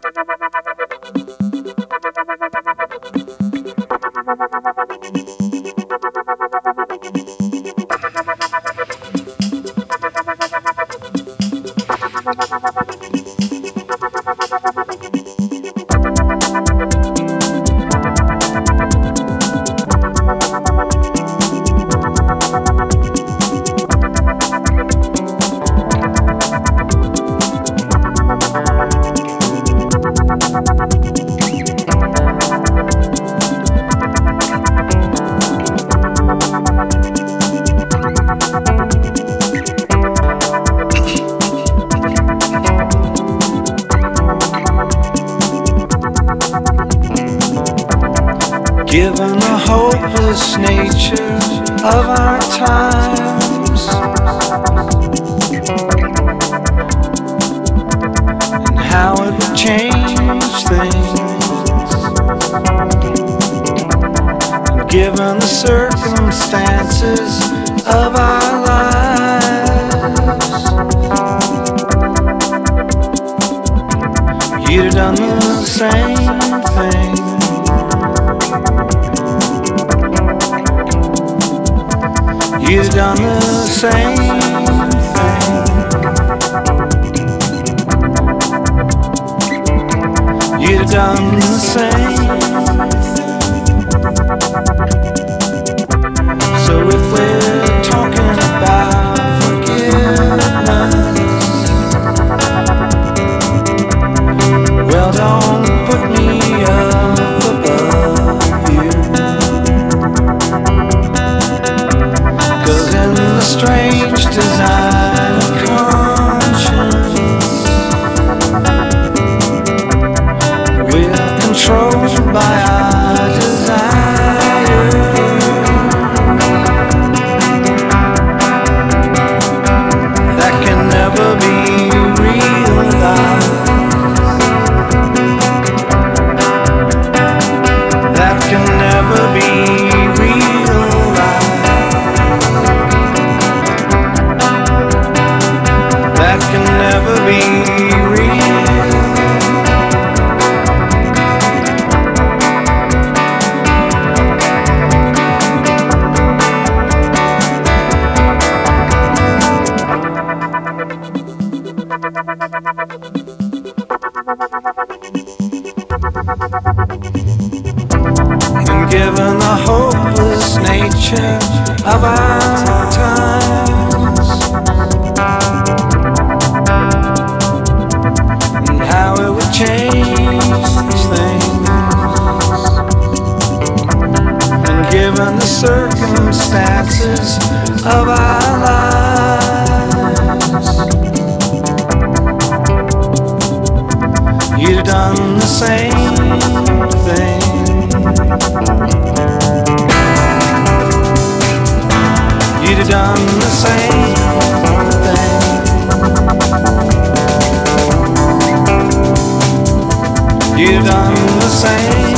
Given the hopeless nature of our times and how it would change things, and given the circumstances of our lives, you'd have done the same thing. You've done the same thing. You've done the same thing. So if we're talking about forgiveness, well, don't put me up above you. In the strange design of conscience, we're controlled by our desire. That can never be realized. That can never be realized. That can never be real. And given the hopeless nature of our times, how it would change things, and given the circumstances of our lives, you'd have done the same thing. You'd have done the same thing. You've done the same.